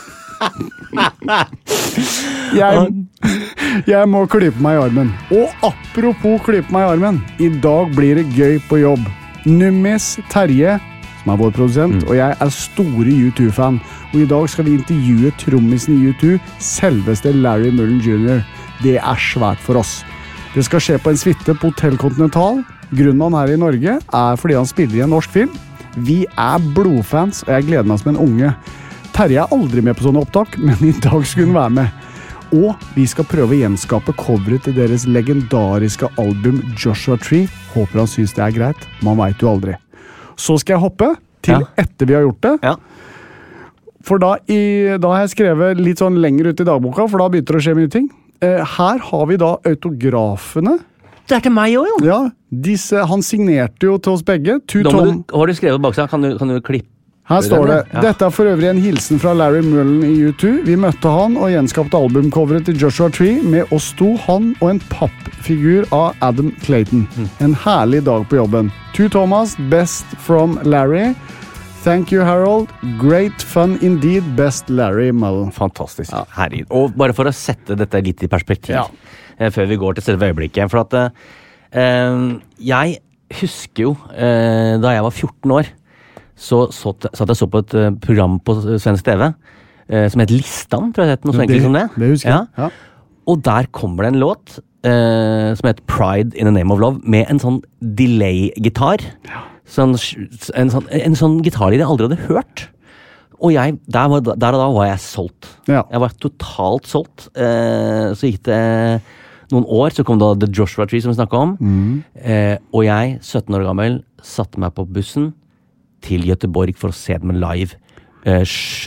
Jeg, jeg må klype meg i armen. Og apropos klype meg i armen. I dag blir det gøy på jobb. Nummis Terje, som er vår produsent, og jeg er store U to-fan. Og i dag skal vi intervjue trommisen i U to, selveste Larry Mullen junior Det er svært for oss. Det skal skje på en suite på Hotel Continental. Grunnen han er i Norge er fordi han spiller i en norsk film. Vi er blodfans, og jeg gleder meg som en unge. Terje er aldri med på sånne opptak, men i dag skulle hun være med. Og vi skal prøve å gjenskape coveret til deres legendariske album Joshua Tree. Håper han synes det er greit, man vet jo aldri. Så skal jeg hoppe til Ja. etter vi har gjort det. Ja. For da, i, da har jeg skrevet litt sånn lenger ut i dagboka, for da begynner det å skje mye ting. Eh, her har vi da autografene. Det er til meg òg, jo! Ja, disse, han signerte jo til oss begge. To Da må Tom. du, har du skrevet bak seg? Kan du, kan du klippe? Her står det, Ja. dette er for øvrig en hilsen fra Larry Mullen i U to. Vi møtte han og gjenskapte albumcoveret til Joshua Tree med oss to, han og en pappfigur av Adam Clayton. En herlig dag på jobben. To Thomas, best from Larry. Thank you, Harold. Great fun indeed. Best Larry Mullen. Fantastisk. Ja. Herregud. Og bare for å sette dette litt i perspektiv, ja. eh, før vi går til selve øyeblikket. For at eh, jeg husker jo, eh, da jeg var fjorten år, så satt jeg så på et uh, program på svensk T V, uh, som het Listan, tror jeg det het, noe så enkelt som det. Det husker jeg. Ja. Ja. Og der kommer det en låt uh, som heter Pride in the Name of Love, med en sånn delay-gitar. Ja. Sånn, en, sånn, en sånn gitarlyd jeg aldri hadde hørt. Og jeg, der, var, der og da var jeg solgt. Ja. Jeg var totalt solgt. Uh, så gikk det noen år, så kom da The Joshua Tree, som vi snakket om. Mm. Uh, og jeg, sytten år gammel, satte meg på bussen til Göteborg for å se dem live eh,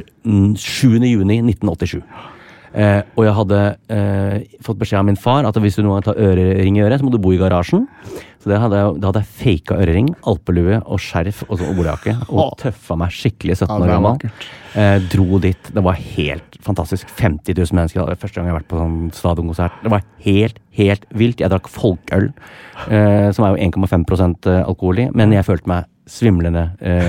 sjuende juni nitten åttisju. Eh, og jeg hadde eh, fått beskjed av min far at hvis du noen gang tar ørering i øret, så må du bo i garasjen. Så det hadde jeg, da hadde jeg faka ørering, alpelue og skjerf og bordjakke, og tøffa meg skikkelig sytten år gammel. Eh, dro dit. Det var helt fantastisk. femti tusen mennesker. Det var første gang jeg har vært på sånn stadionkonsert. Det var helt, helt vilt. Jeg drakk folkeøl, eh, som er jo en komma fem prosent alkohol i, men jeg følte meg svimlende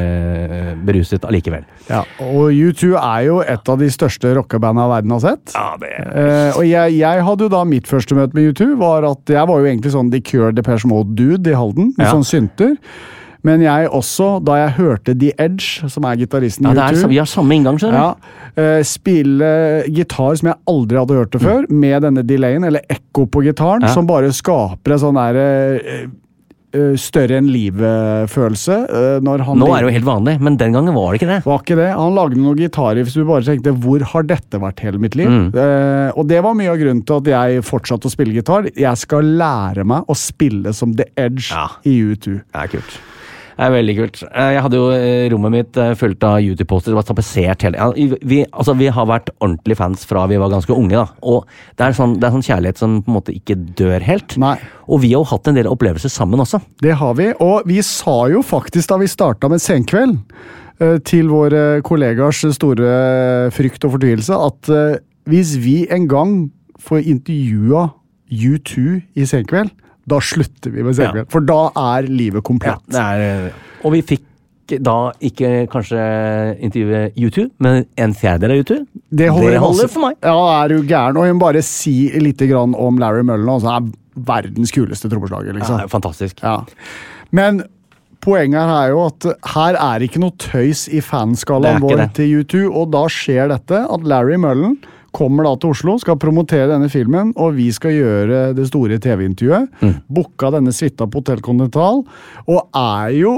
eh, beruset allikevel. Ja, og U to er jo et av de største rockebandene verden har sett. Ja, det er... Eh, og jeg, jeg hadde jo da mitt første møte med U to, var at jeg var jo egentlig sånn The Cure, Depeche Mode-dude i Halden, med ja. sånn synter. Men jeg også, da jeg hørte The Edge, som er gitaristen i ja, U to... Vi har samme inngang, skjønner du? Ja, eh, spille gitar som jeg aldri hadde hørt det før, mm. med denne delayen, eller ekko på gitaren, ja. som bare skaper en sånn der... Eh, større enn livet-følelse. Når han Nå er det jo helt vanlig, men den gangen var det ikke det. Var ikke det. Han lagde noen gitarer hvis du bare tenkte, hvor har dette vært hele mitt liv? Mm. Uh, og det var mye av grunnen til at jeg fortsatte å spille gitar. Jeg skal lære meg å spille som The Edge ja. i U to. Det er kult. Det er veldig kult. Jeg hadde jo rommet mitt fullt av YouTube-poster, det var tapetsert hele. Vi, altså, vi har vært ordentlig fans fra vi var ganske unge, da. Og det er sånn, det er sånn kjærlighet som på en måte ikke dør helt. Nei. Og vi har jo hatt en del opplevelser sammen også. Det har vi, og vi sa jo faktisk da vi startet med Senkveld, til våre kollegers store frykt og fortvilelse, at hvis vi en gang får intervjua U to i Senkveld, da slutter vi med Senkveld, ja. for da er livet komplett. Ja, det er, og vi fikk da ikke kanskje intervjue U to, men en fjerdedel av U to. Det holder, det holder for meg. Ja, det er jo gæren. Og jeg må bare si litt grann om Larry Mullen, altså han er verdens kuleste trommeslager, liksom. Ja, fantastisk. Ja. Men poenget her er jo at her er ikke noe tøys i fanskalaen vår det. til U to, og da skjer dette at Larry Mullen kommer da til Oslo, skal promotere denne filmen, og vi skal gjøre det store T V-intervjuet. Mm. Booka denne suita på Hotel Continental, og er jo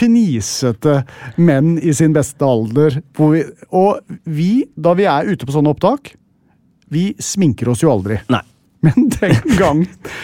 fnisete menn i sin beste alder. Vi, og vi, da vi er ute på sånne opptak, vi sminker oss jo aldri. Nei. Men den gang...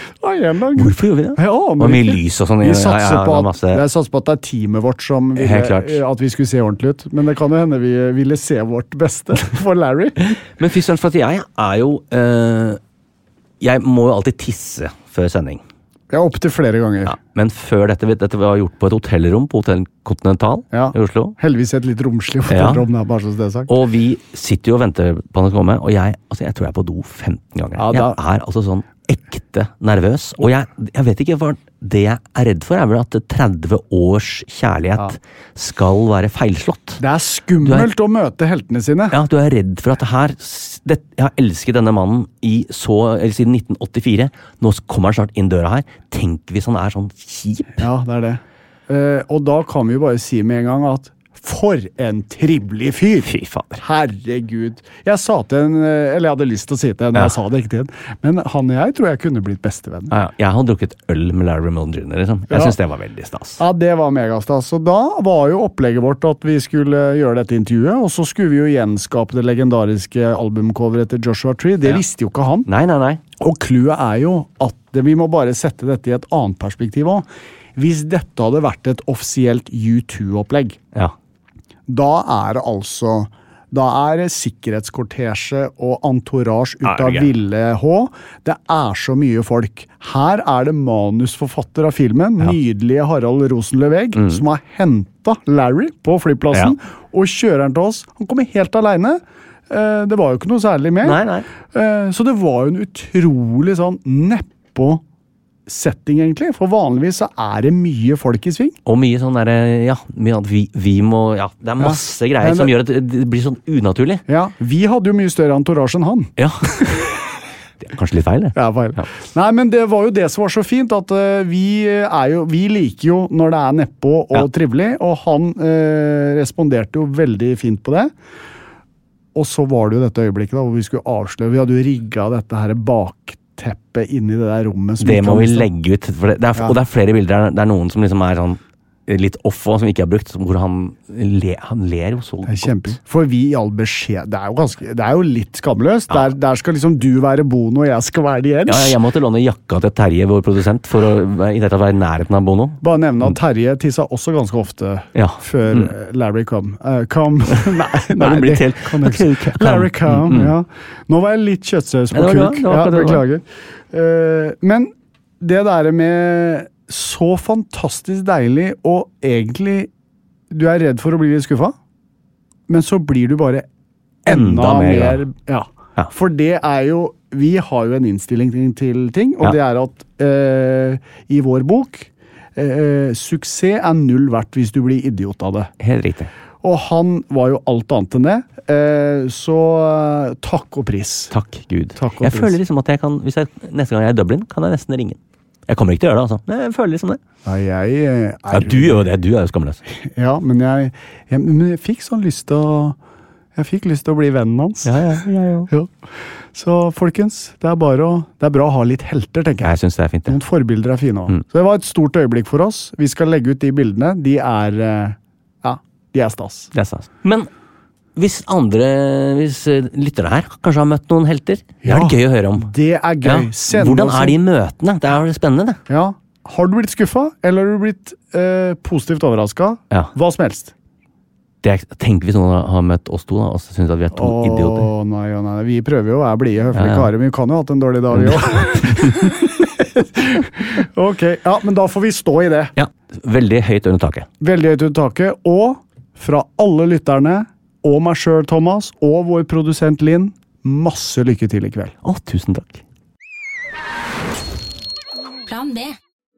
Hvorfor gjør vi det? Ja, og mye lys og sånn. Vi satser på, at, jeg satser på at det er teamet vårt som ville, at vi skulle se ordentlig ut. Men det kan jo hende vi ville se vårt beste for Larry. Men fy søren, for at jeg er jo... Øh, jeg må jo alltid tisse før sending. Ja, opp til flere ganger. Ja, men før dette, dette var gjort på et hotellrom på Hotel Continental ja. i Oslo. Heldigvis et litt romslig hotellrom, ja. der, bare så det er sagt. Og vi sitter jo og venter på han å komme, og jeg, altså jeg tror jeg er på do femten ganger. Ja, da... Jeg er altså sånn ekte nervøs, og jeg, jeg vet ikke hva det jeg er redd for er vel at tretti års kjærlighet ja. skal være feilslått. Det er skummelt er, å møte heltene sine. Ja, du er redd for at det her, det, jeg har elsket denne mannen i så, eller siden nitten åttifire, nå kommer han snart inn døra her. Tenk hvis han er sånn kjip. Ja, det er det. Uh, og da kan vi jo bare si med en gang at for en trivelig fyr! Fy fader. Herregud. Jeg sa til en, eller jeg hadde lyst til å si til en, ja. jeg sa det ikke til en, men han og jeg tror jeg kunne blitt bestevenner. Ja, ja. Jeg har drukket øl med Larry Mullen junior, liksom. Jeg ja. synes det var veldig stas. Ja, det var megastas. Så da var jo opplegget vårt at vi skulle gjøre dette intervjuet, og så skulle vi jo gjenskape det legendariske albumcoveret til Joshua Tree. Det ja. visste jo ikke han. Nei, nei, nei. Og clouet er jo at det, vi må bare sette dette i et annet perspektiv også. Hvis dette hadde vært et offisielt U to-opplegg, ja. da er det altså da er det sikkerhetskortesje og entourage ut av Ville H. Det er så mye folk. Her er det manusforfatter av filmen, ja. nydelige Harald Rosenløveg, mm. som har hentet Larry på flyplassen, ja. og kjører han til oss. Han kommer helt alene. Det var jo ikke noe særlig mer. Nei, nei. Så det var jo en utrolig sånn nedpå setting, egentlig. For vanligvis så er det mye folk i sving. Og mye sånn derre, ja, mye at vi, vi må, ja, det er masse ja. greier det, som gjør at det blir sånn unaturlig. Ja, vi hadde jo mye større entourage enn han. Ja. Det er kanskje litt feil, det. Ja, feil. Ja. Nei, men det var jo det som var så fint, at uh, vi, er jo, vi liker jo når det er nedpå og ja. trivelig, og han uh, responderte jo veldig fint på det. Og så var det jo dette øyeblikket da, hvor vi skulle avsløre, vi hadde jo rigget dette her bakteppet inn i det der rommet. Det må vi legge ut, for det, det er, ja. og det er flere bilder, det er noen som liksom er sånn, litt off og som ikke er brukt, hvor han, le, han ler jo så godt. Det er kjempe. For vi i all beskjed, det er jo, ganske, det er jo litt skamløst. Ja. Der, der skal liksom du være Bono, og jeg skal være The Edge. Ja, jeg måtte låne jakka til Terje, vår produsent, for å i dette være i nærheten av Bono. Bare nevne at Terje tissa også ganske ofte ja. før mm. Larry kom. Uh, kom. Nei, nei, det blir helt... Okay, Larry kom, mm, mm. ja. Nå var jeg litt kjøttsaus på kuk. Ja, beklager. Uh, men det der med så fantastisk deilig, og egentlig du er redd for å bli litt skuffa, men så blir du bare enda, enda mer, mer ja. ja. For det er jo, vi har jo en innstilling til ting, og ja. det er at uh, i vår bok uh, suksess er null verdt hvis du blir idiot av det. Helt riktig. Og han var jo alt annet enn det, uh, så uh, takk og pris. Takk Gud. Takk og jeg pris. Føler liksom at jeg kan, hvis jeg, neste gang jeg er i Dublin, kan jeg nesten ringe. Jeg kommer ikke til å gjøre det, altså. Jeg føler liksom det. Nei, jeg er... Ja, du gjør jo det. Du er jo skamløs. Ja, men jeg, jeg, men jeg fikk sånn lyst til å... Jeg fikk lyst til å bli vennen hans. Ja, ja, ja, ja. ja. Så, folkens, det er bare å... Det er bra å ha litt helter, tenker jeg. Jeg synes det er fint, det. Noen forbilder er fine også. Mm. Så det var et stort øyeblikk for oss. Vi skal legge ut de bildene. De er... Ja, de er stas. Det er stas. Men... Hvis andre, hvis lyttere her kanskje har møtt noen helter, det er ja, det gøy å høre om. Det er gøy. Ja. Hvordan er de møtene? Det er spennende, det. Ja. Har du blitt skuffa, eller har du blitt eh, positivt overrasket? Ja. Hva som helst. Det er, tenk hvis noen har møtt oss to, da, og synes at vi er to Åh, idioter. Nei, nei, vi prøver jo å være blide, høflige ja, ja. karer, men vi kan jo ha hatt en dårlig dag, jo. Ok, ja, men da får vi stå i det. Ja, veldig høyt under taket. Veldig høyt under taket, og fra alle lytterne, og meg selv, Thomas, og vår produsent Linn, masse lykke til i kveld. Å, tusen takk. Plan B.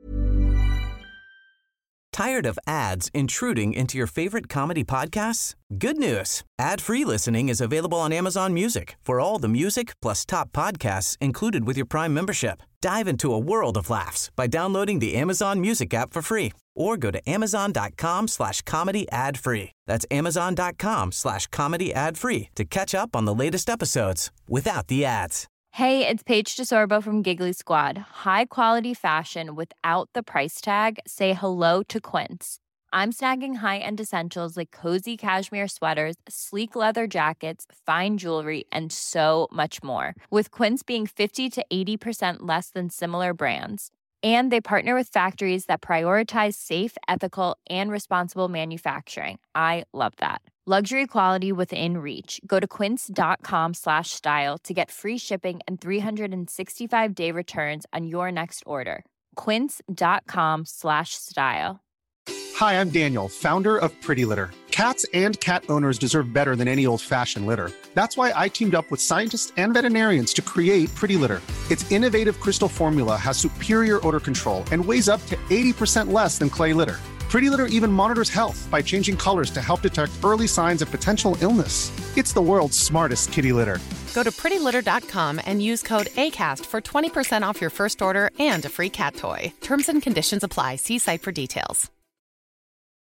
Tired of ads intruding into your favorite comedy podcasts? Good news. Ad-free listening is available on Amazon Music for all the music plus top podcasts included with your Prime membership. Dive into a world of laughs by downloading the Amazon Music app for free or go to amazon.com slash comedy ad free. That's amazon.com slash comedy ad free to catch up on the latest episodes without the ads. Hey, it's Paige DeSorbo from Giggly Squad. High quality fashion without the price tag. Say hello to Quince. I'm snagging high-end essentials like cozy cashmere sweaters, sleek leather jackets, fine jewelry, and so much more. With Quince being fifty to eighty percent less than similar brands. And they partner with factories that prioritize safe, ethical, and responsible manufacturing. I love that. Luxury quality within reach. Go to quince.com slash style to get free shipping and three sixty-five day returns on your next order. Quince.com slash style. Hi, I'm Daniel, founder of Pretty Litter. Cats and cat owners deserve better than any old-fashioned litter. That's why I teamed up with scientists and veterinarians to create Pretty Litter. Its innovative crystal formula has superior odor control and weighs up to eighty percent less than clay litter. Pretty Litter even monitors health by changing colors to help detect early signs of potential illness. It's the world's smartest kitty litter. Go to pretty litter dot com and use code ACAST for twenty percent off your first order and a free cat toy. Terms and conditions apply. See site for details.